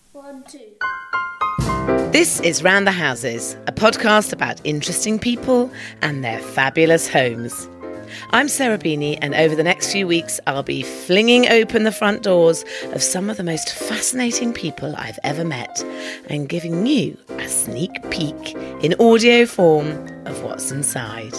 1, 2. This is Round the Houses, a podcast about interesting people and their fabulous homes. I'm Sarah Beanie, and over the next few weeks I'll be flinging open the front doors of some of the most fascinating people I've ever met and giving you a sneak peek in audio form of what's inside.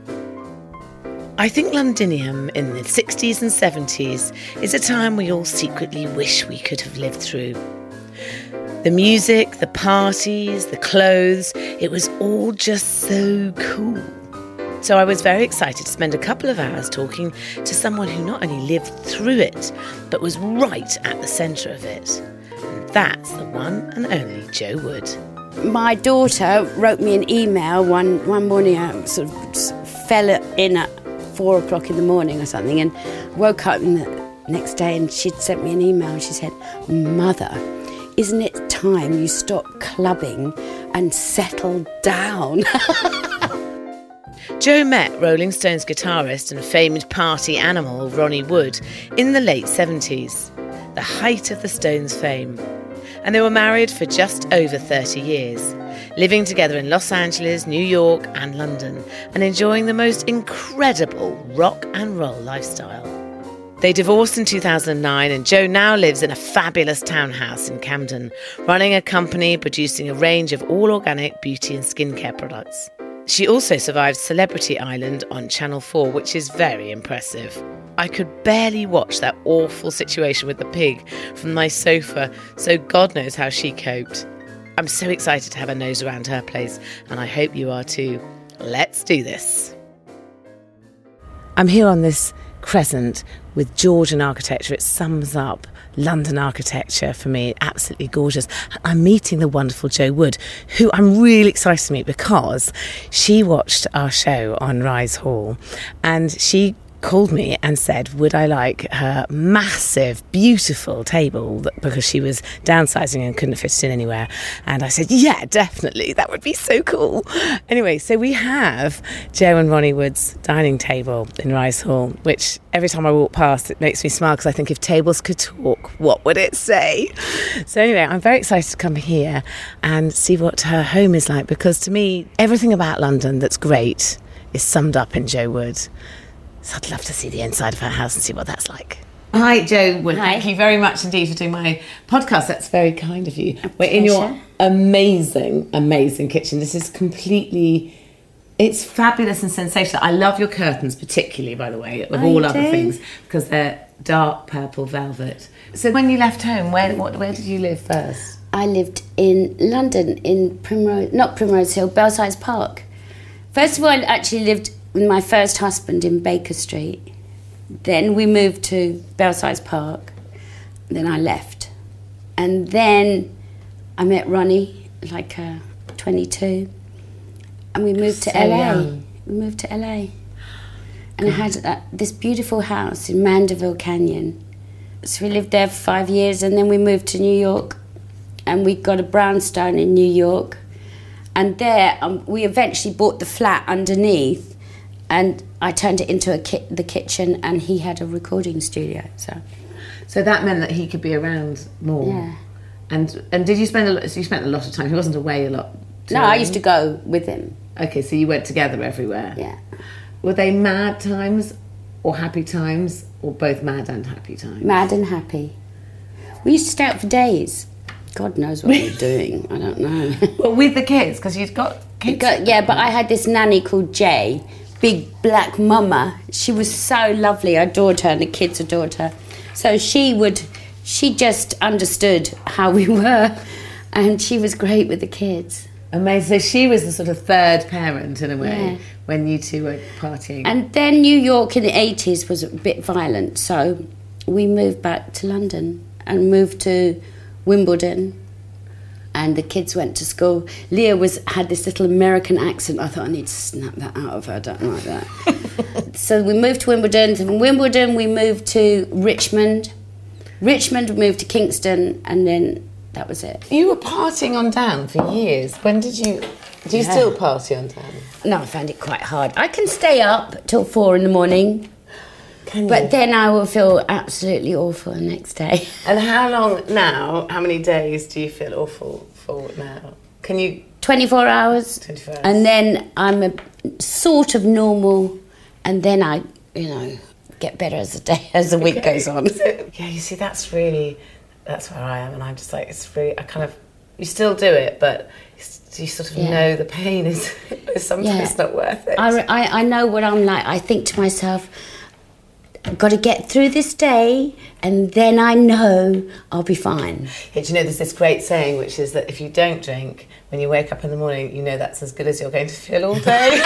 I think Londinium in the 60s and 70s is a time we all secretly wish we could have lived through. The music, the parties, the clothes, it was all just so cool. So I was very excited to spend a couple of hours talking to someone who not only lived through it, but was right at the centre of it. And that's the one and only Jo Wood. My daughter wrote me an email one morning. I sort of fell in at 4 o'clock in the morning or something, and woke up the next day and she'd sent me an email and she said, "Mother, isn't it time you stop clubbing and settle down?" Jo met Rolling Stones guitarist and famed party animal Ronnie Wood in the late 70s, the height of the Stones' fame. And they were married for just over 30 years, living together in Los Angeles, New York and London, and enjoying the most incredible rock and roll lifestyle. They divorced in 2009, and Jo now lives in a fabulous townhouse in Camden, running a company producing a range of all-organic beauty and skincare products. She also survived Celebrity Island on Channel 4, which is very impressive. I could barely watch that awful situation with the pig from my sofa, so God knows how she coped. I'm so excited to have a nose around her place, and I hope you are too. Let's do this. I'm here on this crescent with Georgian architecture. It sums up London architecture for me. Absolutely gorgeous. I'm meeting the wonderful Jo Wood, who I'm really excited to meet because she watched our show on Rise Hall and she called me and said, would I like her massive, beautiful table because she was downsizing and couldn't fit it in anywhere. And I said, yeah, definitely. That would be so cool. Anyway, so we have Jo and Ronnie Wood's dining table in Rise Hall, which every time I walk past, it makes me smile because I think if tables could talk, what would it say? So anyway, I'm very excited to come here and see what her home is like, because to me, everything about London that's great is summed up in Jo Wood. So I'd love to see the inside of her house and see what that's like. Hi, Jo Wood. Hi. Thank you very much indeed for doing my podcast. That's very kind of you. We're in pleasure. your amazing, amazing kitchen. This is completely... It's fabulous and sensational. I love your curtains particularly, by the way, of all other things, because they're dark purple velvet. So when you left home, where did you live first? I lived in London, in Primrose Hill, Belsize Park. First of all, I actually lived with my first husband in Baker Street. Then we moved to Belsize Park. Then I left. And then I met Ronnie, 22. And we moved to LA. Young. We moved to LA. And I had this beautiful house in Mandeville Canyon. So we lived there for 5 years, and then we moved to New York. And we got a brownstone in New York. And there, we eventually bought the flat underneath. And I turned it into the kitchen, and he had a recording studio. So that meant that he could be around more. Yeah. And did you spend a lot? So you spent a lot of time. He wasn't away a lot. No, I used to go with him. Okay, so you went together everywhere. Yeah. Were they mad times or happy times, or both mad and happy times? Mad and happy. We used to stay out for days. God knows what we were doing. I don't know. Well, with the kids, because you'd got kids. Yeah, but I had this nanny called Jay, big black mama. She was so lovely. I adored her, and the kids adored her. So she just understood how we were, and she was great with the kids. Amazing. So she was the sort of third parent in a way, Yeah. when you two were partying. And then New York in the 80s was a bit violent, so we moved back to London and moved to Wimbledon, and the kids went to school. Leah had this little American accent. I thought, I need to snap that out of her. I don't like that. So we moved to Wimbledon. From Wimbledon, we moved to Richmond. Richmond, we moved to Kingston, and then that was it. You were partying on down for years. When did you... Do you still party on down? No, I found it quite hard. I can stay up till 4 in the morning. Can you? But then I will feel absolutely awful the next day. And how many days do you feel awful for now? Can you... 24 hours. 24 hours. And then I'm sort of normal, and then I, get better as the week goes on. So, yeah, you see, that's where I am, and I'm just like, it's really, you still do it, but you sort of know the pain is sometimes not worth it. I know what I'm like. I think to myself, I've got to get through this day, and then I know I'll be fine. Yeah, do you know, there's this great saying, which is that if you don't drink, when you wake up in the morning, you know that's as good as you're going to feel all day.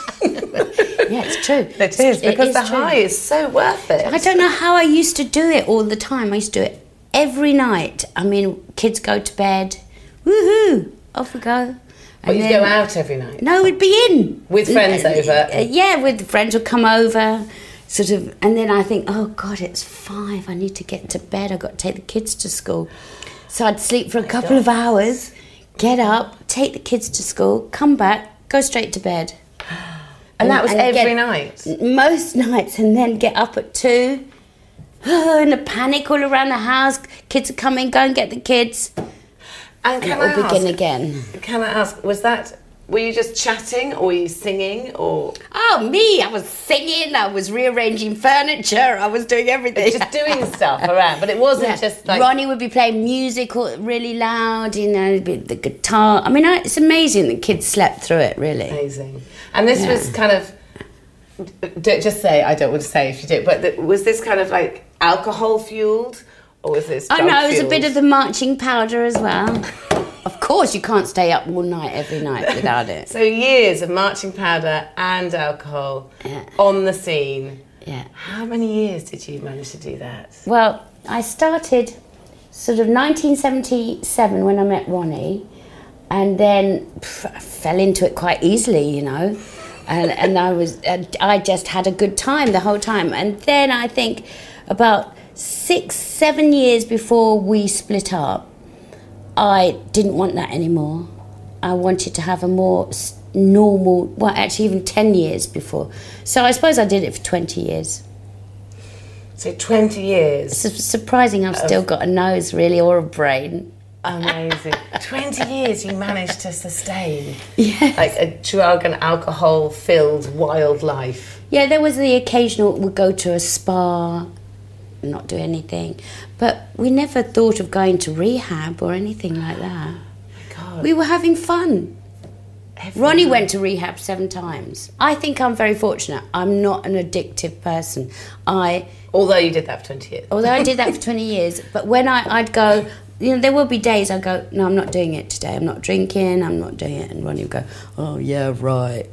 Yeah, it's true. It is, because the high is so worth it. I don't know how I used to do it all the time. I used to do it every night. I mean, kids go to bed, woohoo, off we go. But you'd go out every night? No, we'd be in. With friends over? Yeah, with friends would come over, sort of, and then I think, oh God, it's 5, I need to get to bed, I've got to take the kids to school. So I'd sleep for a couple of hours, get up, take the kids to school, come back, go straight to bed. And that was every night? Most nights, and then get up at 2, and a panic all around the house, kids are coming, go and get the kids. And it will begin again. Can I ask, were you just chatting, or were you singing, or...? Oh, me, I was singing, I was rearranging furniture, I was doing everything. Just doing stuff around, but it wasn't just like... Ronnie would be playing music really loud, the guitar. I mean, it's amazing that kids slept through it, really. Amazing. And this was kind of... Just say, I don't want to say if you do, but was this kind of like alcohol-fuelled, or was this drug-fuelled? Oh, no, it was a bit of the marching powder as well. Of course, you can't stay up all night every night without it. So years of marching powder and alcohol on the scene. Yeah. How many years did you manage to do that? Well, I started sort of 1977 when I met Ronnie, and then I fell into it quite easily, and I just had a good time the whole time. And then I think about 6-7 years before we split up, I didn't want that anymore. I wanted to have a more normal, well, actually even 10 years before. So I suppose I did it for 20 years. So 20 years? It's surprising I've still got a nose, really, or a brain. Amazing. 20 years you managed to sustain. Yes. Like a drug and alcohol-filled wild life. Yeah, there was the occasional, we'd go to a spa, not do anything. But we never thought of going to rehab or anything like that. God. We were having fun. Ronnie went to rehab 7 times. I think I'm very fortunate. I'm not an addictive person. Although you did that for 20 years. Although I did that for 20 years. But when I'd go, there will be days I'd go, no, I'm not doing it today. I'm not drinking, I'm not doing it. And Ronnie would go, oh, yeah, right.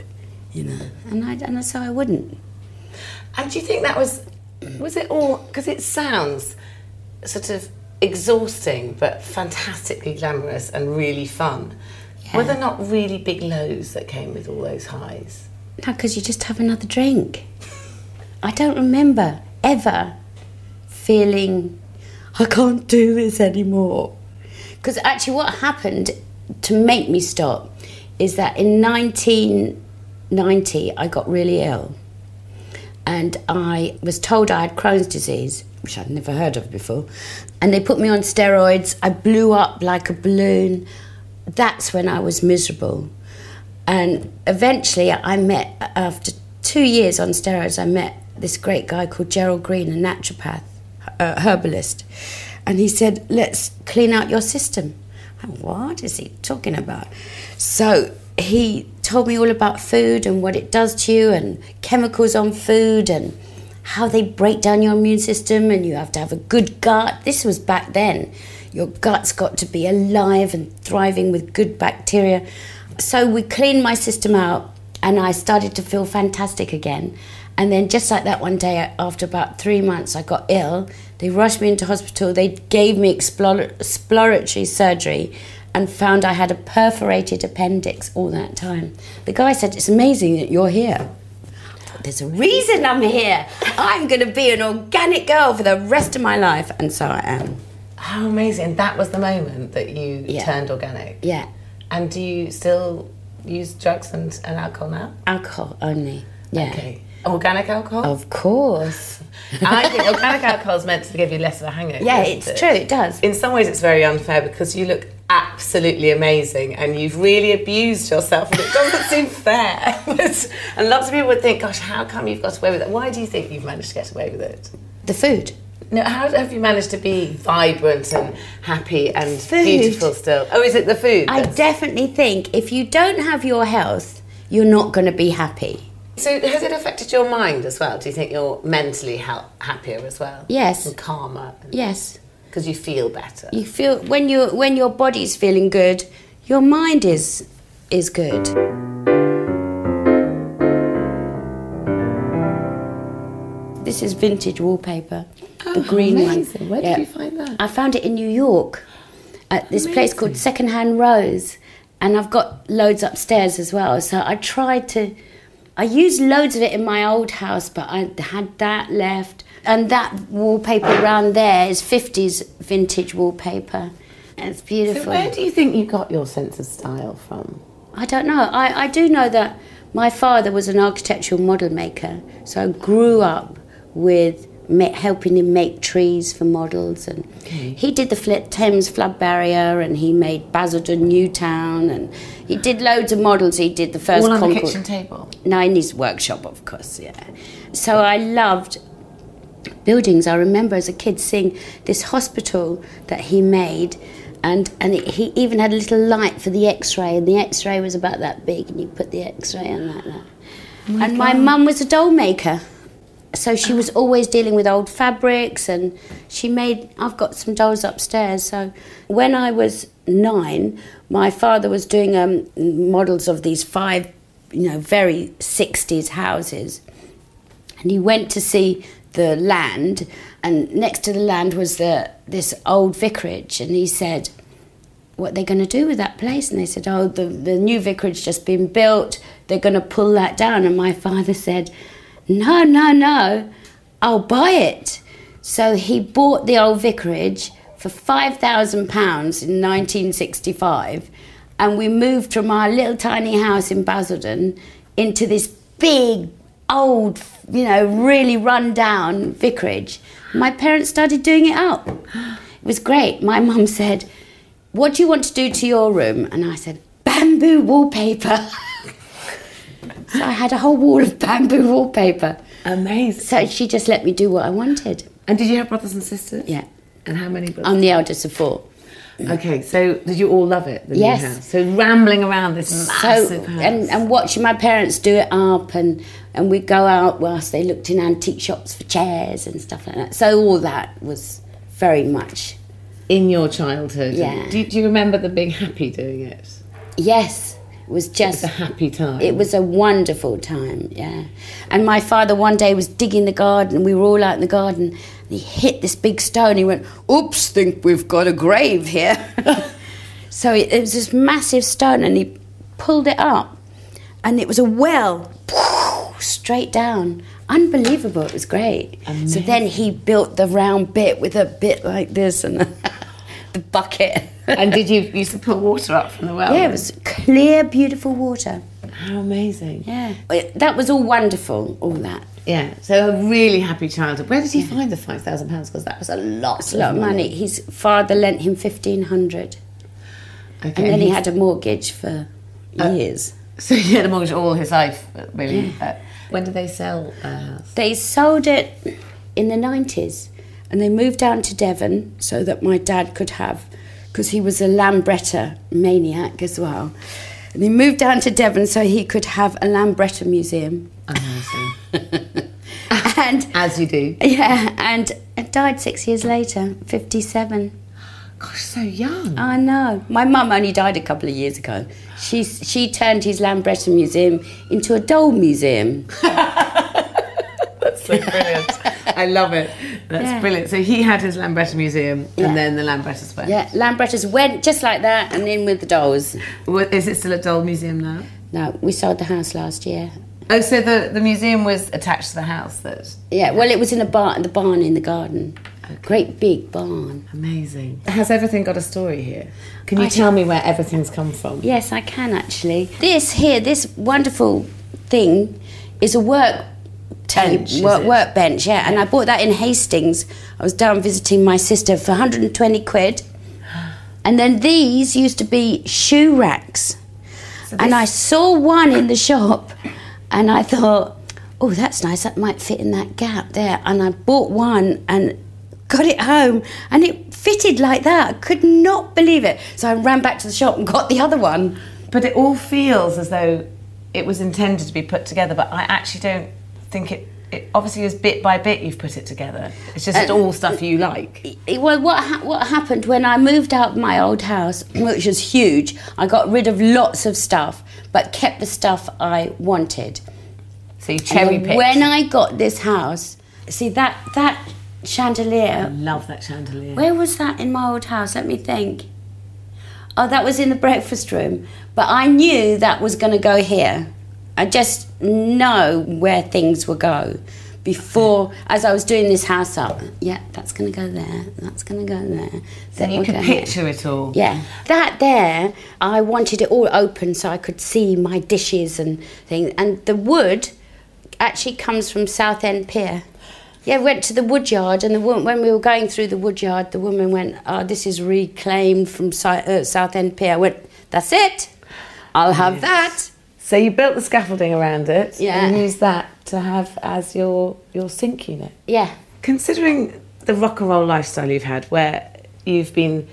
And so I wouldn't. And do you think that was it all, because it sounds sort of exhausting but fantastically glamorous and really fun. Yeah. Were there not really big lows that came with all those highs? No, because you just have another drink. I don't remember ever feeling, I can't do this anymore. Because actually what happened to make me stop is that in 1990 I got really ill. And I was told I had Crohn's disease, which I'd never heard of before. And they put me on steroids. I blew up like a balloon. That's when I was miserable. And eventually I met, after 2 years on steroids, I met this great guy called Gerald Green, a naturopath, a herbalist. And he said, let's clean out your system. What is he talking about? So he told me all about food and what it does to you, and chemicals on food and how they break down your immune system, and you have to have a good gut. This was back then. Your gut's got to be alive and thriving with good bacteria. So we cleaned my system out, and I started to feel fantastic again. And then just like that, one day, after about 3 months, I got ill. They rushed me into hospital. They gave me exploratory surgery and found I had a perforated appendix all that time. The guy said, it's amazing that you're here. There's a reason I'm here. I'm going to be an organic girl for the rest of my life. And so I am. How amazing. That was the moment that you turned organic. Yeah. And do you still use drugs and alcohol now? Alcohol only, yeah. Okay. Organic alcohol? Of course. I think organic alcohol is meant to give you less of a hangover. Yeah, isn't it's true, it does. In some ways it's very unfair because you look absolutely amazing and you've really abused yourself and it doesn't seem fair. And lots of people would think, gosh, how come you've got away with it? Why do you think you've managed to get away with it? The food. No, how have you managed to be vibrant and happy and beautiful still? Oh, is it the food? I definitely think if you don't have your health, you're not going to be happy. So has it affected your mind as well? Do you think you're mentally happier as well? Yes. And calmer? Yes. Because you feel better? You feel, when your body's feeling good, your mind is good. This is vintage wallpaper. The green amazing. one. Where did you find that? I found it in New York at this place called Secondhand Rose, and I've got loads upstairs as well. So I used loads of it in my old house, but I had that left. And that wallpaper around there is 50s vintage wallpaper. It's beautiful. So where do you think you got your sense of style from? I don't know. I do know that my father was an architectural model maker, so I grew up with helping him make trees for models, and he did the Thames flood barrier, and he made Basildon Newtown, and he did loads of models. He did the first all on Concord. the kitchen table? No, in his workshop, of course, yeah. So I loved buildings. I remember as a kid seeing this hospital that he made, and he even had a little light for the X-ray, and the X-ray was about that big, and you put the X-ray on like that. And my mum was a doll maker. So she was always dealing with old fabrics, and I've got some dolls upstairs. So when I was 9, my father was doing models of these 5, very 60s houses. And he went to see the land, and next to the land was this old vicarage. And he said, what are they going to do with that place? And they said, oh, the new vicarage just been built. They're going to pull that down. And my father said, no, I'll buy it. So he bought the old vicarage for £5,000 in 1965, and we moved from our little tiny house in Basildon into this big, old, really run-down vicarage. My parents started doing it up. It was great. My mum said, what do you want to do to your room? And I said, bamboo wallpaper. So I had a whole wall of bamboo wallpaper. Amazing. So she just let me do what I wanted. And did you have brothers and sisters? Yeah. And how many brothers? I'm the eldest of 4. Okay, so did you all love it, the Yes. new house? So rambling around this massive house. And watching my parents do it up, and we'd go out whilst they looked in antique shops for chairs and stuff like that. So all that was very much... in your childhood? Yeah. Do you remember the big happy doing it? Yes. It was just... It was a happy time. It was a wonderful time, yeah. And my father one day was digging the garden, we were all out in the garden, and he hit this big stone. He went, oops, think we've got a grave here. So it was this massive stone, and he pulled it up, and it was a well, straight down. Unbelievable, it was great. Amazing. So then he built the round bit with a bit like this, and the bucket. And did you used to pull water up from the well? Yeah, it was clear, beautiful water. How amazing. Yeah. That was all wonderful, all that. Yeah, so a really happy childhood. Where did he find the £5,000? Because that was a lot of money. His father lent him $1,500. Okay. And then he had a mortgage for years. So he had a mortgage all his life, really. Yeah. When did they sell the house? They sold it in the 90s. And they moved down to Devon so that my dad could have... because he was a Lambretta maniac as well. And he moved down to Devon so he could have a Lambretta museum. Amazing. And as you do. Yeah, and died 6 years later, 57. Gosh, so young. I know. My mum only died a couple of years ago. She turned his Lambretta museum into a doll museum. That's so brilliant. I love it. That's brilliant. So he had his Lambretta museum, and then the Lambrettas went. Yeah, Lambrettas went just like that, and in with the dolls. Is it still a doll museum now? No, we sold the house last year. Oh, so the museum was attached to the house that... Yeah, well, it was in the barn in the garden. Okay. Great big barn. Amazing. Has everything got a story here? Can you tell me where everything's come from? Yes, I can actually. This wonderful thing is a work Bench, is it? workbench, yeah. And I bought that in Hastings. I was down visiting my sister for 120 quid. And then these used to be shoe racks. And I saw one in the shop and I thought, oh, that's nice, that might fit in that gap there. And I bought one and got it home and it fitted like that. I could not believe it. So I ran back to the shop and got the other one. But it all feels as though it was intended to be put together, but I actually don't think it obviously is bit by bit you've put it together. It's just it's all stuff you like. Well, what happened when I moved out of my old house, which was huge, I got rid of lots of stuff, but kept the stuff I wanted. So you cherry picked. When I got this house, see that chandelier. I love that chandelier. Where was that in my old house? Let me think. Oh, that was in the breakfast room. But I knew that was going to go here. I just know where things will go before, as I was doing this house up. Yeah, that's going to go there, that's going to go there. So you could picture it all. Yeah. That there, I wanted it all open so I could see my dishes and things. And the wood actually comes from Southend Pier. Yeah, went to the woodyard, and when we were going through the woodyard, the woman went, oh, this is reclaimed from Southend Pier. I went, that's it, I'll have that. So you built the scaffolding around it and Yeah. used that to have as your sink unit. Yeah. Considering the rock and roll lifestyle you've had, where you've been,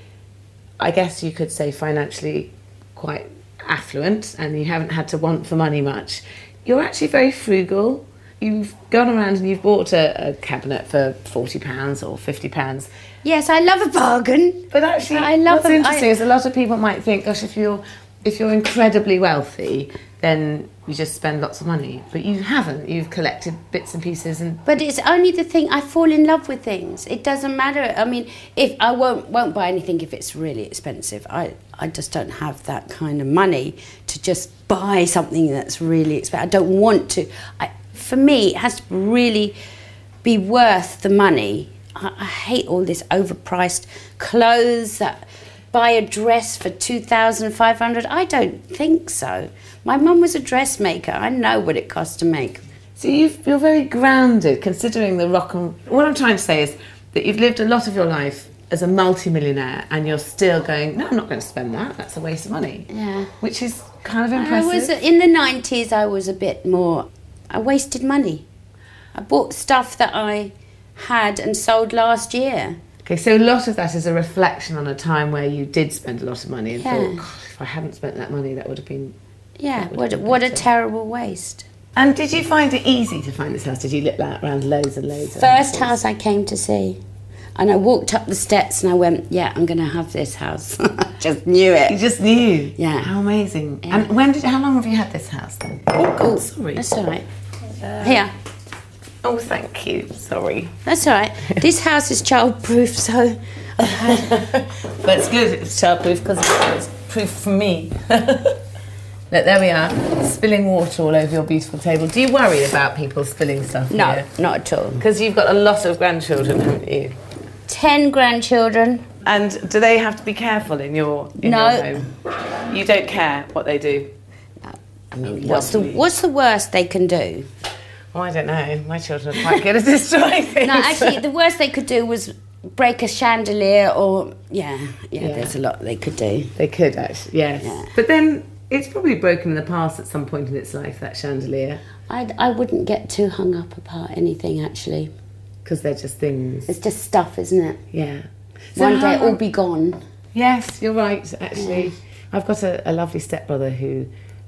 I guess you could say, financially quite affluent and you haven't had to want for money much, you're actually very frugal. You've gone around and you've bought a cabinet for £40 or £50. Yes, I love a bargain. But actually, I love what's interesting is a lot of people might think, gosh, if you're incredibly wealthy, then you just spend lots of money. But you haven't. You've collected bits and pieces. But it's only the thing, I fall in love with things. It doesn't matter. I mean, if I won't buy anything if it's really expensive. I just don't have that kind of money to just buy something that's really expensive. I don't want to. For me, it has to really be worth the money. I hate all this overpriced clothes that buy a dress for $2,500. I don't think so. My mum was a dressmaker. I know what it costs to make. So you're very grounded, considering the rock and... What I'm trying to say is that you've lived a lot of your life as a multi-millionaire and you're still going, no, I'm not going to spend that. That's a waste of money. Yeah. Which is kind of impressive. In the 90s, I was a bit more... I wasted money. I bought stuff that I had and sold last year. Okay, so a lot of that is a reflection on a time where you did spend a lot of money and Yeah. thought, God, if I hadn't spent that money, that would have been... Yeah, what a terrible waste. And did you find it easy to find this house? Did you look around loads and loads of First houses? house I came to see. And I walked up the steps and I went, yeah, I'm going to have this house. Just knew You it. just knew? Yeah. How amazing. Yeah. And how long have you had this house then? Oh, God, sorry. That's all right. Here. Oh, thank you. Sorry. That's all right. This house is childproof, so... But it's good, it's childproof because it's proof from me. Look, there we are, spilling water all over your beautiful table. Do you worry about people spilling stuff No, here? not at all. Because you've got a lot of grandchildren, haven't you? 10 grandchildren. And do they have to be careful in your No. home? You don't care what they do? I mean, what's the worst they can do? Oh, I don't know. My children are quite good at destroying things. No, actually, the worst they could do was break a chandelier or... Yeah, there's a lot they could do. They could, actually, yes. Yeah. But then it's probably broken in the past at some point in its life, that chandelier. I wouldn't get too hung up about anything, actually. Because they're just things. It's just stuff, isn't it? Yeah. One day how it'll be gone. Yes, you're right, actually. I've got a lovely stepbrother who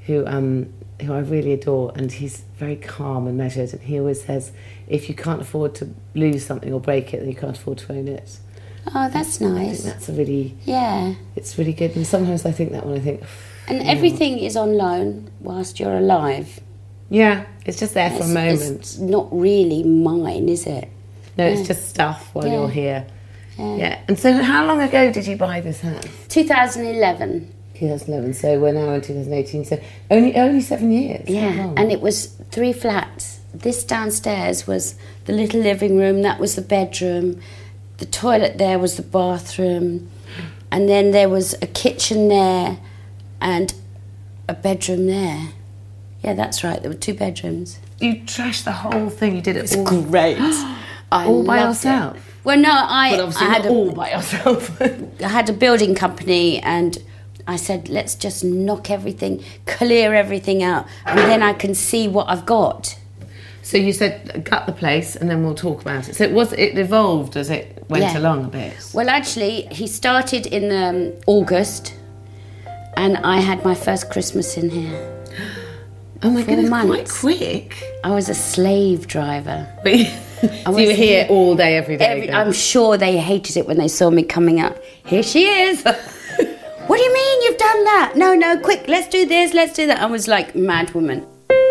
I really adore, and he's very calm and measured, and he always says, if you can't afford to lose something or break it, then you can't afford to own it. Oh, that's I think nice. that's it's really good, and sometimes I think that when I think... And everything is on loan whilst you're alive. Yeah, it's just there for a moment. It's not really mine, is it? No, it's just stuff while you're here. Yeah. Yeah. And so how long ago did you buy this house? 2011. 2011, so we're now in 2018, so only 7 years. Yeah, How long? and it was 3 flats. This downstairs was the little living room, that was the bedroom. The toilet there was the bathroom. And then there was a kitchen there and a bedroom there. Yeah, that's right, there were 2 bedrooms. you trashed the whole thing. You did it all Great. all by yourself. Well, no, But obviously I had not all by yourself. I had a building company, and I said, let's just knock everything, clear everything out, and then I can see what I've got. So you said gut the place, and then we'll talk about it. So it evolved as it went along a bit. Well, actually, he started in August, and I had my first Christmas in here. Oh my 4 goodness, months. quite quick. I was a slave driver. So you were here all day, every day. I'm sure they hated it when they saw me coming up. Here she is. What do you mean you've done that? No, quick, let's do this, let's do that. I was like mad woman.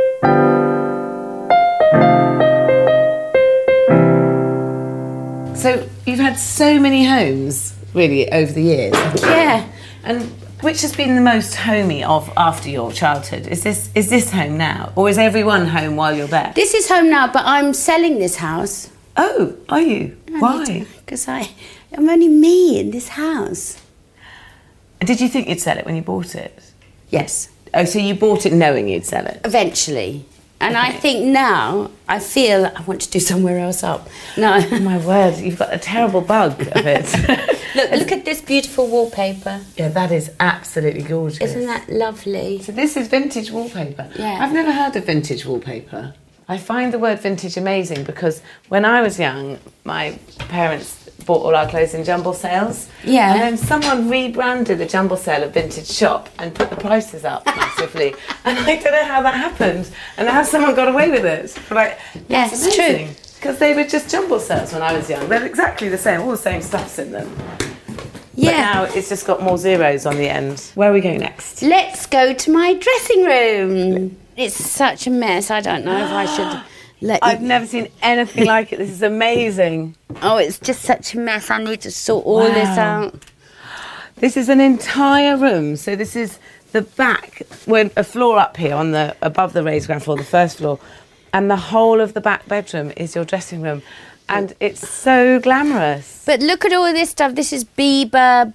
So you've had so many homes, really, over the years. Yeah. And which has been the most homey of after your childhood? Is this home now, or is everyone home while you're there? This is home now, but I'm selling this house. Oh, are you? Why? Because I'm only me in this house. Did you think you'd sell it when you bought it? Yes. Oh, so you bought it knowing you'd sell it? Eventually. And I Okay. think now, I feel I want to do somewhere else up. No. Oh my word, you've got a terrible bug of it. Look at this beautiful wallpaper. Yeah, that is absolutely gorgeous. Isn't that lovely? So this is vintage wallpaper. Yeah. I've never heard of vintage wallpaper. I find the word vintage amazing because when I was young, my parents bought all our clothes in jumble sales. Yeah. And then someone rebranded the jumble sale a vintage shop and put the prices up massively. And I don't know how that happened and how someone got away with it. But like, Yes, that's it's true. amazing. Because they were just jumble sales when I was young. They're exactly the same, all the same stuff's in them. Yeah. But now it's just got more zeros on the end. Where are we going next? Let's go to my dressing room. It's such a mess. I don't know if I should let you... I've never seen anything like it. This is amazing. Oh, it's just such a mess. I need to sort all this Wow. out. This is an entire room. So this is the back, when a floor up here on the above the raised ground floor, the first floor, and the whole of the back bedroom is your dressing room, and it's so glamorous. But look at all this stuff. This is Bieber.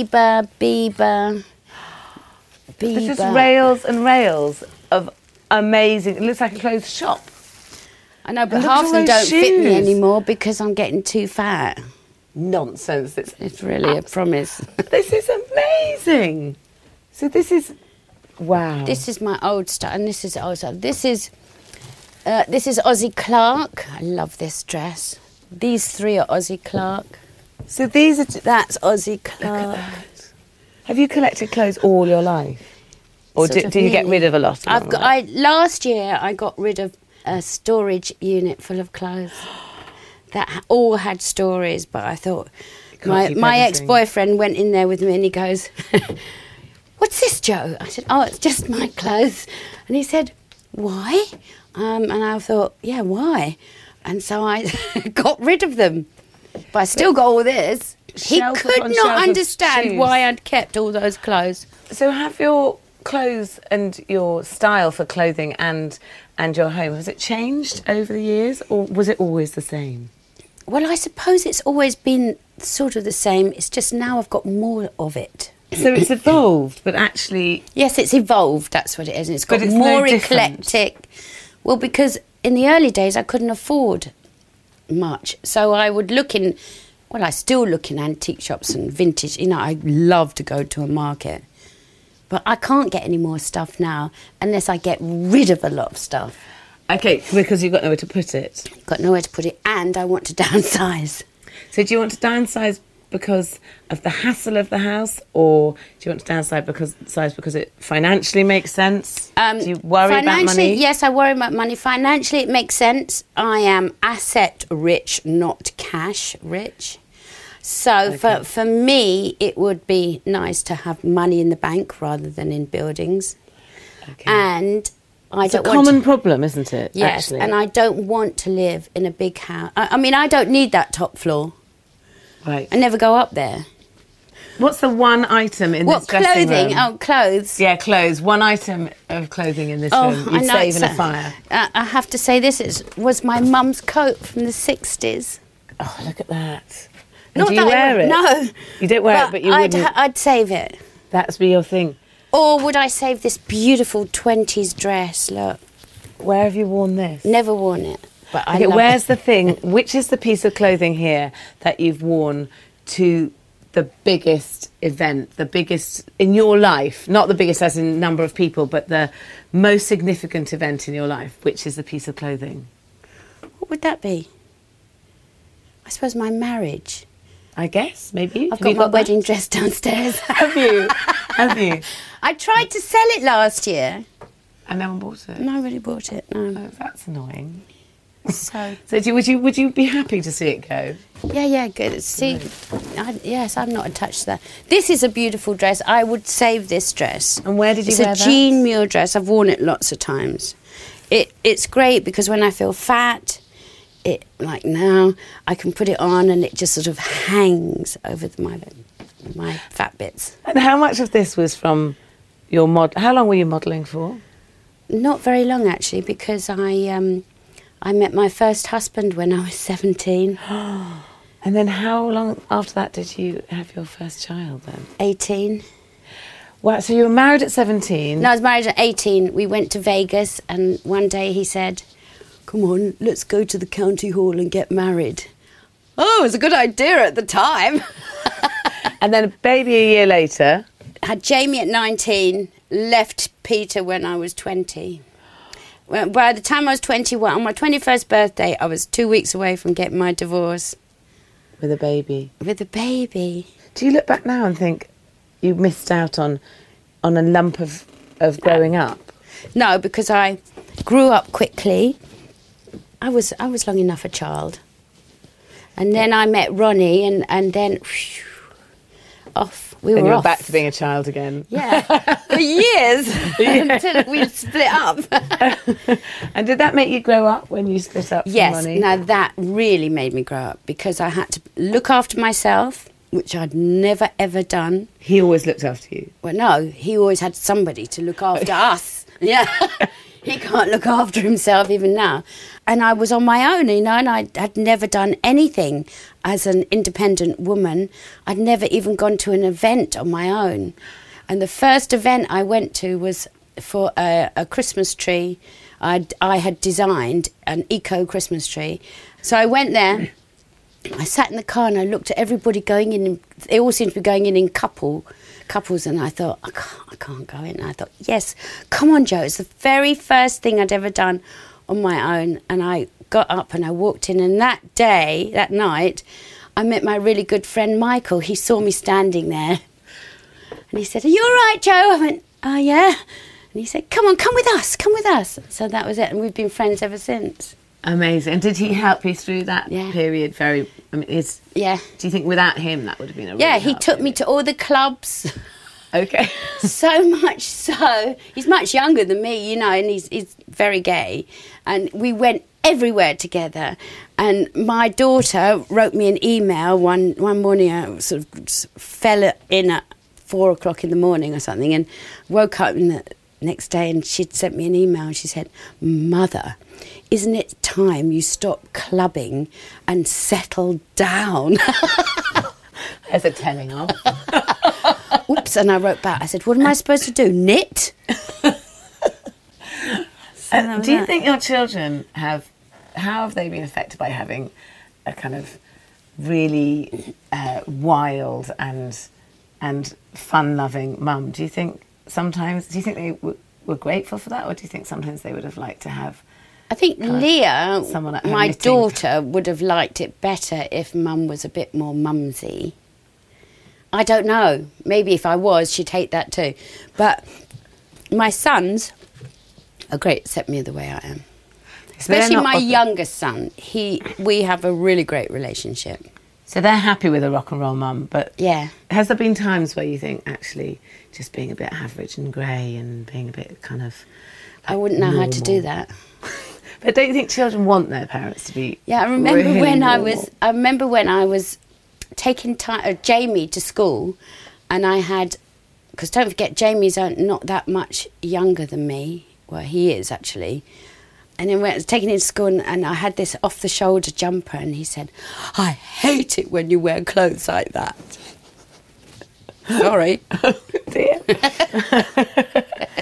This is rails and rails of amazing. It looks like a clothes shop. I know, but And look half at of all them those don't fit me shoes. anymore because I'm getting too fat. Nonsense. It's really a promise. This is amazing. So this is wow. This is my old stuff, and this is old stuff. This is Ozzy Clark. I love this dress. These three are Ozzy Clark. So these are. That's Ozzy Look Clark. at that. Have you collected clothes all your life, or Sort of do you get nearly. rid of a lot? I've got. Last year I got rid of a storage unit full of clothes that all had stories, but I thought Can't my keep everything. ex-boyfriend went in there with me and he goes, "What's this, Joe?" I said, "Oh, it's just my clothes," and he said, "Why?" And I thought, "Yeah, why?" And so I got rid of them, but I still got all this. He Shelf could upon not shelf of understand shoes. why I'd kept all those clothes. So have your clothes and your style for clothing and your home, has it changed over the years, or was it always the same? Well, I suppose it's always been sort of the same. It's just now I've got more of it. So it's evolved, but actually, Yes, it's evolved, that's what it is. And it's got But it's no more different. eclectic. Well, because in the early days I couldn't afford much. So I would look in, well, I still look in antique shops and vintage. You know, I love to go to a market. But I can't get any more stuff now unless I get rid of a lot of stuff. okay, because you've got nowhere to put it. Got nowhere to put it, and I want to downsize. So do you want to downsize because of the hassle of the house, or do you want to downsize because it financially makes sense? Do you worry about Financially, money? yes, I worry about money. Financially, it makes sense. I am asset rich, not cash rich. So for me, it would be nice to have money in the bank rather than in buildings. Okay. And I It's a don't want common to, problem, isn't it? yes, actually? and I don't want to live in a big house. I mean, I don't need that top floor. Right. I never go up there. What's the one item in What this dressing clothing? room? Oh, clothes. Yeah, clothes. One item of clothing in this room you'd I know save in a it's fire. I have to say this was my mum's coat from the 60s. Oh, look at that. And Not do you that wear it? No. You don't wear it, but you wouldn't. I'd save it. That'd be your thing. Or would I save this beautiful 20s dress? Look. Where have you worn this? Never worn it. But I Okay, love where's it. the thing? Which is the piece of clothing here that you've worn to the biggest event, the biggest in your life? Not the biggest as in number of people, but the most significant event in your life. Which is the piece of clothing? What would that be? I suppose my marriage. I guess, maybe. I've Have you got my that? wedding dress downstairs. Have you? Have you? I tried to sell it last year. And no one bought it? Nobody bought it, no. Oh, that's annoying. So, So would you be happy to see it go? yeah, good. See, yes, I'm not attached to that. This is a beautiful dress. I would save this dress. And where did you It's wear a that? Jean Muir dress. I've worn it lots of times. It's great because when I feel fat, like now, I can put it on and it just sort of hangs over my fat bits. And how much of this was from your mod? How long were you modelling for? Not very long, actually, because I met my first husband when I was 17. And then how long after that did you have your first child then? 18. Wow, so you were married at 17? No, I was married at 18. We went to Vegas, and one day he said, "Come on, let's go to the county hall and get married." Oh, it was a good idea at the time. And then a baby a year later. Had Jamie at 19, left Peter when I was 20. Well, by the time I was 21, on my 21st birthday, I was 2 weeks away from getting my divorce. With a baby. With a baby. Do you look back now and think you missed out on a lump of growing up? No, because I grew up quickly. I was long enough a child. And then I met Ronnie, and then off. We And were you were off. back to being a child again. Yeah, for years until we split up. And did that make you grow up when you split up from Yes, Ronnie? now that really made me grow up because I had to look after myself, which I'd never ever done. He always looked after you. Well, no, he always had somebody to look after us. Yeah, he can't look after himself even now. And I was on my own, and I had never done anything as an independent woman. I'd never even gone to an event on my own. And the first event I went to was for a Christmas tree. I had designed an eco Christmas tree. So I went there. I sat in the car and I looked at everybody going in. They all seemed to be going in couples, and I thought, I can't go in. And I thought, yes, come on, Joe. It's the very first thing I'd ever done on my own. And I got up and I walked in, and that night, I met my really good friend Michael. He saw me standing there, and he said, "Are you all right, Joe?" I went, "Oh, yeah." And he said, come with us. So that was it, and we've been friends ever since. Amazing. And did he help you through that Yeah. period? Yeah. Do you think without him that would have been a really Yeah, he hard took me period? to all the clubs. Okay. So much so. He's much younger than me, and he's very gay. And we went everywhere together. And my daughter wrote me an email one morning. I sort of fell in at 4 o'clock in the morning or something, and woke up in the next day, and she'd sent me an email, and she said, "Mother, isn't it time you stop clubbing and settle down?" As a telling off. Oops, and I wrote back. I said, "What am I supposed to do? Knit?" Do you think your children how have they been affected by having a kind of really wild and fun-loving mum? Do you think they were grateful for that, or do you think sometimes they would have liked to have? I think Leah, someone at home my knitting? daughter, would have liked it better if Mum was a bit more mumsy. I don't know. Maybe if I was, she'd hate that too. But my sons are great, accept me the way I am. So they're Especially not my bothered. youngest son. We have a really great relationship. So they're happy with a rock and roll mum, but Yeah. has there been times where you think actually just being a bit average and grey and being a bit kind of I wouldn't know how to do normal? that. But don't you think children want their parents to be? Yeah, I remember really when I normal? was taking Jamie to school, and I had, because don't forget Jamie's not that much younger than me. Well, he is actually. And then when I was taking him to school, and I had this off-the-shoulder jumper, and he said, "I hate it when you wear clothes like that." Sorry. Dear.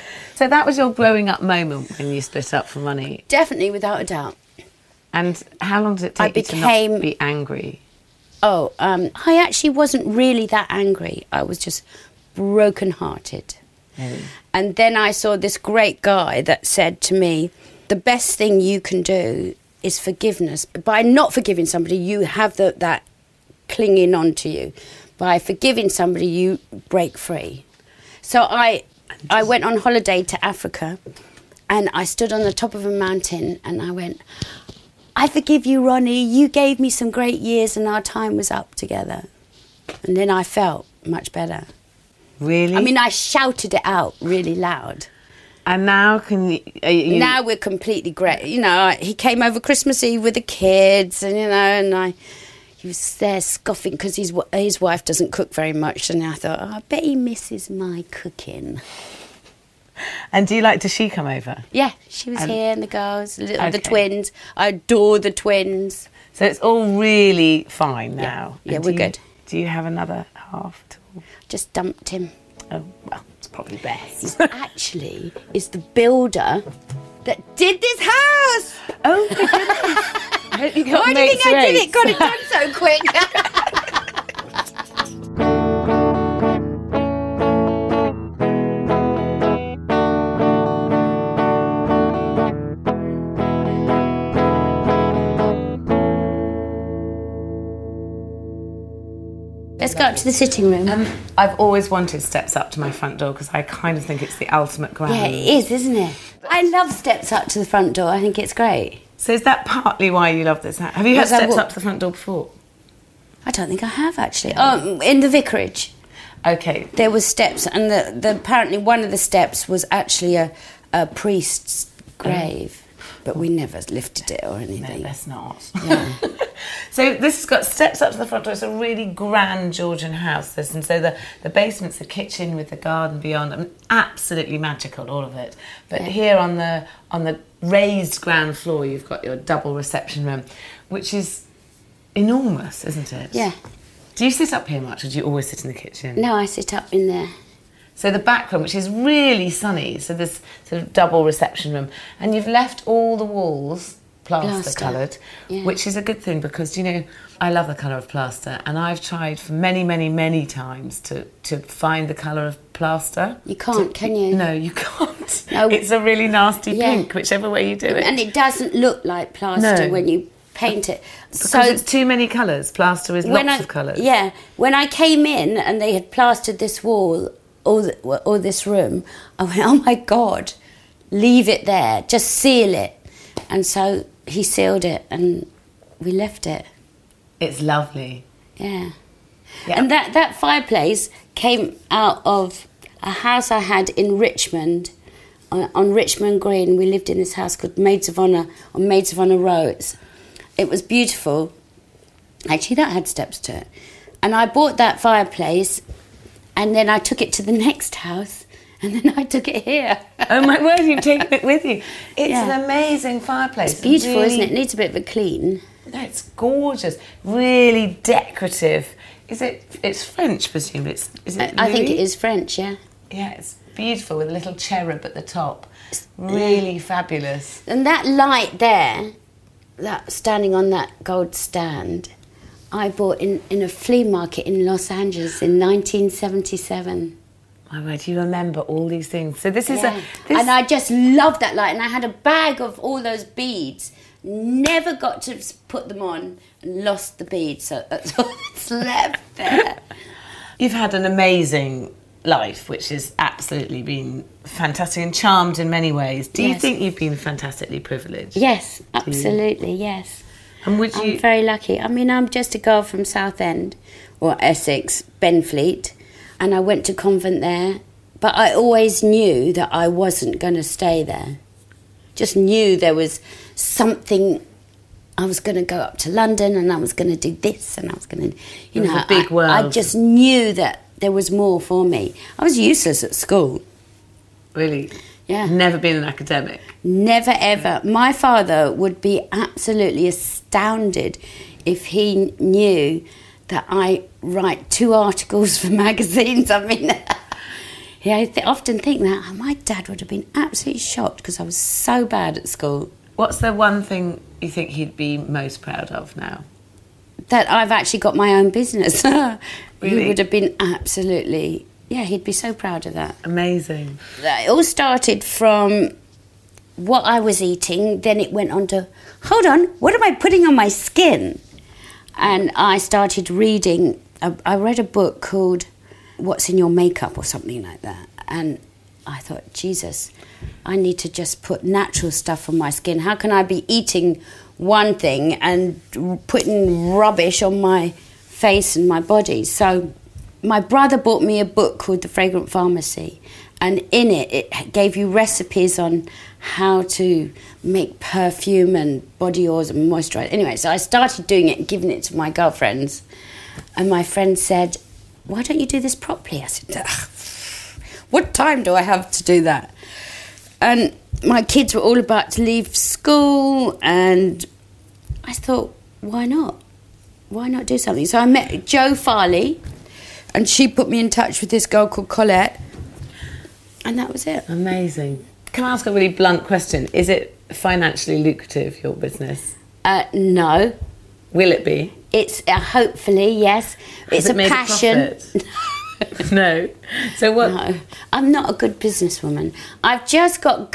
So that was your growing up moment when you split up from Ronnie. Definitely, without a doubt. And how long did it take you to not be angry? I actually wasn't really that angry. I was just broken-hearted. And then I saw this great guy that said to me, the best thing you can do is forgiveness. By not forgiving somebody, you have that clinging on to you. By forgiving somebody, you break free. So I went on holiday to Africa, and I stood on the top of a mountain and I went, I forgive you, Ronnie. You gave me some great years and our time was up together. And then I felt much better. Really? I mean, I shouted it out really loud. And now Now we're completely great. You know, he came over Christmas Eve with the kids, and he was there scoffing because his wife doesn't cook very much, and I thought, I bet he misses my cooking. And does she come over? Yeah, she was here, and the girls, the twins. I adore the twins. So it's all really fine now. Yeah, we're good. Do you have another half at all? Just dumped him. Oh, well, it's probably best. Actually, is the builder that did this house. Oh, my goodness. I hope you got Why do you think I did it? Got it done so quick. Let's go up to the sitting room. I've always wanted steps up to my front door because I kind of think it's the ultimate ground. Yeah, it is, isn't it? I love steps up to the front door. I think it's great. So is that partly why you love this house? Have you had steps up to the front door before? I don't think I have, actually. In the vicarage. Okay. There was steps, and apparently one of the steps was actually a priest's grave. But we never lifted it or anything. No, let's not. Yeah. So this has got steps up to the front door. It's a really grand Georgian house. And so the basement's the kitchen with the garden beyond. I mean, absolutely magical, all of it. But here on the raised ground floor, you've got your double reception room, which is enormous, isn't it? Yeah. Do you sit up here much, or do you always sit in the kitchen? No, I sit up in there. So the back room, which is really sunny, so this sort of double reception room, and you've left all the walls plaster coloured, which is a good thing because, I love the colour of plaster, and I've tried for many, many, many times to find the colour of plaster. You can't, can you? No, you can't. No. It's a really nasty pink, whichever way you do it. And it doesn't look like plaster when you paint it. Because it's too many colours. Plaster is lots of colours. Yeah. When I came in and they had plastered this wall or this room, I went, oh my God, leave it there, just seal it. And so he sealed it and we left it. It's lovely. Yeah. And that fireplace came out of a house I had in Richmond, on Richmond Green. We lived in this house called Maids of Honour, on Maids of Honour Row. It was beautiful. Actually, that had steps to it. And I bought that fireplace, and then I took it to the next house, and then I took it here. Oh my word, you've taken it with you. It's an amazing fireplace. It's beautiful, isn't it? It needs a bit of a clean. No, it's gorgeous. Really decorative. It's French, presumably. Is it I think it is French, yeah. Yeah, it's beautiful with a little cherub at the top. Really fabulous. And that light there, that standing on that gold stand, I bought in a flea market in Los Angeles in 1977. My word, you remember all these things. So this is And I just loved that light. And I had a bag of all those beads. Never got to put them on and lost the beads. So that's all that's left there. You've had an amazing life, which has absolutely been fantastic and charmed in many ways. Do you think you've been fantastically privileged? Yes, absolutely, yes. And I'm very lucky. I mean, I'm just a girl from Southend, or Essex, Benfleet, and I went to convent there, but I always knew that I wasn't going to stay there. Just knew there was something. I was going to go up to London, and I was going to do this, and I was going to, a big world. I just knew that there was more for me. I was useless at school. Really? Yeah. Never been an academic? Never, ever. My father would be absolutely astounded if he knew that I write 2 articles for magazines. I mean, Yeah, I often think that my dad would have been absolutely shocked because I was so bad at school. What's the one thing you think he'd be most proud of now? That I've actually got my own business. Really? He would have been absolutely... Yeah, he'd be so proud of that. Amazing. It all started from what I was eating, then it went on to, hold on, what am I putting on my skin? And I started reading, I read a book called What's in Your Makeup or something like that. And I thought, Jesus, I need to just put natural stuff on my skin. How can I be eating one thing and putting rubbish on my face and my body? So my brother bought me a book called The Fragrant Pharmacy, and in it gave you recipes on how to make perfume and body oils and moisturiser. Anyway, so I started doing it and giving it to my girlfriends, and my friend said, why don't you do this properly? I said, what time do I have to do that? And my kids were all about to leave school, and I thought, why not? Why not do something? So I met Jo Farley, and she put me in touch with this girl called Colette, and that was it. Amazing. Can I ask a really blunt question? Is it financially lucrative, your business? No. Will it be? It's hopefully, yes. Has It's it made a passion. profit? No. So what? No, I'm not a good businesswoman. I've just got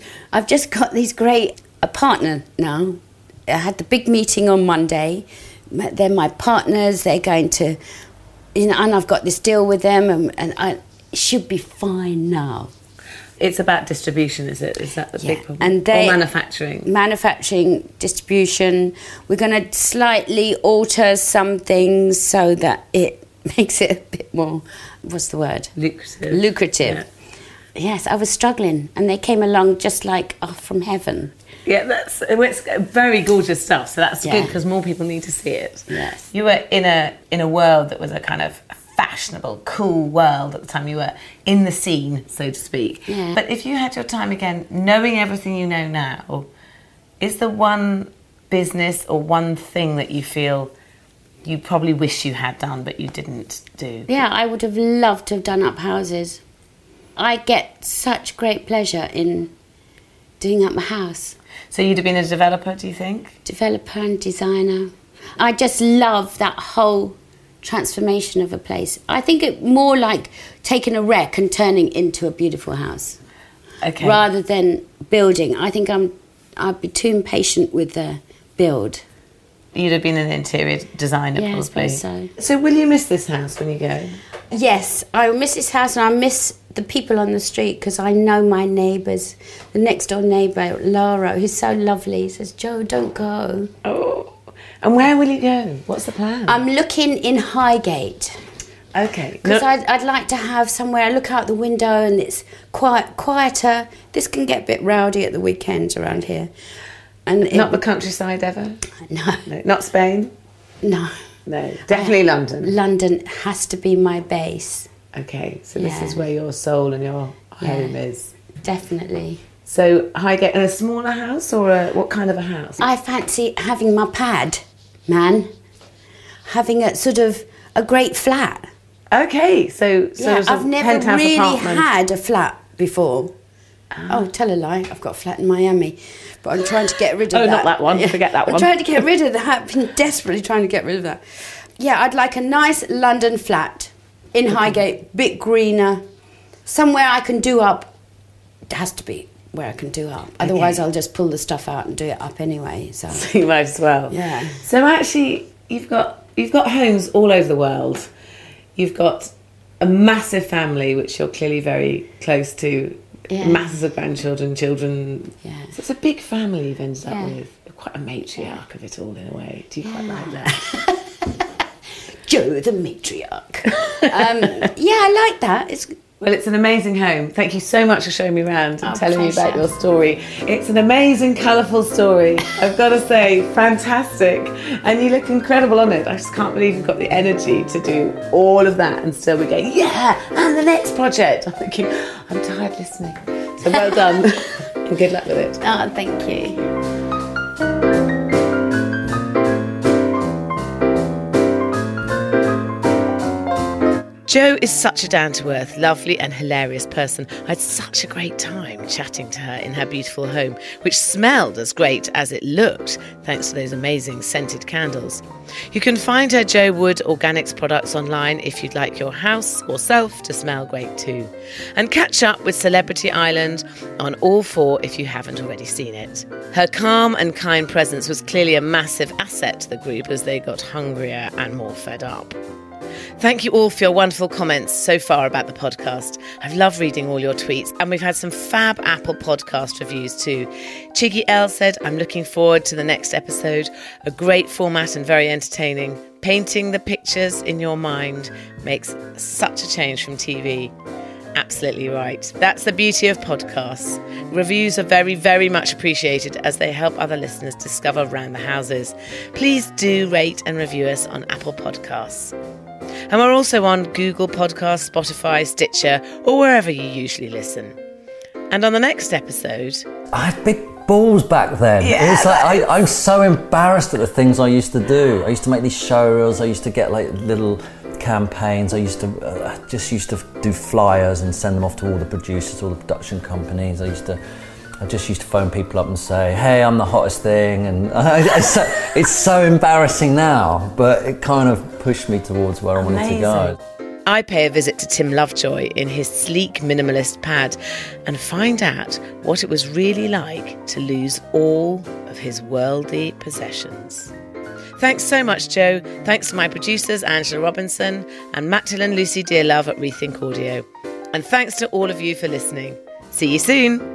these great a partner now. I had the big meeting on Monday. They're my partners. They're going to, and I've got this deal with them, and I should be fine now. It's about distribution, is it? Is that the big problem? And or manufacturing? Manufacturing, distribution. We're going to slightly alter some things so that it makes it a bit more, what's the word? Lucrative. Yeah. Yes, I was struggling, and they came along just like from heaven. Yeah, it's very gorgeous stuff, so that's good because more people need to see it. Yes. You were in a world that was a kind of fashionable, cool world at the time. You were in the scene, so to speak. Yeah. But if you had your time again, knowing everything you know now, is there one business or one thing that you feel you probably wish you had done but you didn't do? Yeah, I would have loved to have done up houses. I get such great pleasure in doing up my house. So you'd have been a developer, do you think? Developer and designer. I just love that whole transformation of a place. I think it more like taking a wreck and turning into a beautiful house. Okay. Rather than building. I think I'd be too impatient with the build. You'd have been an interior designer, Yeah, probably. I suppose so. So will you miss this house when you go? Yes, I miss this house, and I miss the people on the street because I know my neighbours. The next door neighbour, Lara, who's so lovely, says, Jo, don't go. Oh. And where will you go? What's the plan? I'm looking in Highgate. Okay. Because I'd like to have somewhere I look out the window and it's quieter. This can get a bit rowdy at the weekends around here. And Not the countryside ever? No. Not Spain? No. No. Definitely London. London has to be my base. Okay, so this is where your soul and your home is. Definitely. So Highgate, in a smaller house or what kind of a house? I fancy having my pad, man. Having a sort of a great flat. Okay, so I've never really had a flat before. Oh, tell a lie. I've got a flat in Miami, but I'm trying to get rid of that. Oh, not that one. Forget that one. I'm trying to get rid of that. I've been desperately trying to get rid of that. Yeah, I'd like a nice London flat in Highgate, bit greener, somewhere I can do up. It has to be where I can do up. Otherwise, I'll just pull the stuff out and do it up anyway. So you might as well. Yeah. So actually, you've got homes all over the world. You've got a massive family, which you're clearly very close to. Yeah. Masses of grandchildren, children. Yeah. So it's a big family you've ended up Yeah. with. You're quite a matriarch of it all in a way. Do you quite like that? Jo, the matriarch. Yeah, I like that. Well, it's an amazing home. Thank you so much for showing me around and telling me about pleasure. your story. It's an amazing, colourful story. I've got to say, fantastic. And you look incredible on it. I just can't believe you've got the energy to do all of that and still be going, yeah, and the next project. I'm thinking, I'm tired listening. So well done and good luck with it. Oh, thank you. Jo is such a down-to-earth, lovely and hilarious person. I had such a great time chatting to her in her beautiful home, which smelled as great as it looked, thanks to those amazing scented candles. You can find her Jo Wood Organics products online if you'd like your house or self to smell great too. And catch up with Celebrity Island on All 4 if you haven't already seen it. Her calm and kind presence was clearly a massive asset to the group as they got hungrier and more fed up. Thank you all for your wonderful comments so far about the podcast. I've loved reading all your tweets, and we've had some fab Apple podcast reviews too. Chiggy L said, I'm looking forward to the next episode. A great format and very entertaining. Painting the pictures in your mind makes such a change from TV. Absolutely right. That's the beauty of podcasts. Reviews are very, very much appreciated as they help other listeners discover Round the Houses. Please do rate and review us on Apple Podcasts. And we're also on Google Podcasts, Spotify, Stitcher, or wherever you usually listen. And on the next episode... I had big balls back then. Yeah, it was like, I'm so embarrassed at the things I used to do. I used to make these showreels. I used to get like little campaigns. I just used to do flyers and send them off to all the producers, all the production companies. I just used to phone people up and say, hey, I'm the hottest thing. And it's so embarrassing now, but it kind of pushed me towards where I wanted to go. I pay a visit to Tim Lovejoy in his sleek minimalist pad and find out what it was really like to lose all of his worldly possessions. Thanks so much, Jo. Thanks to my producers, Angela Robinson and Matt and Lucy Dearlove at Rethink Audio. And thanks to all of you for listening. See you soon.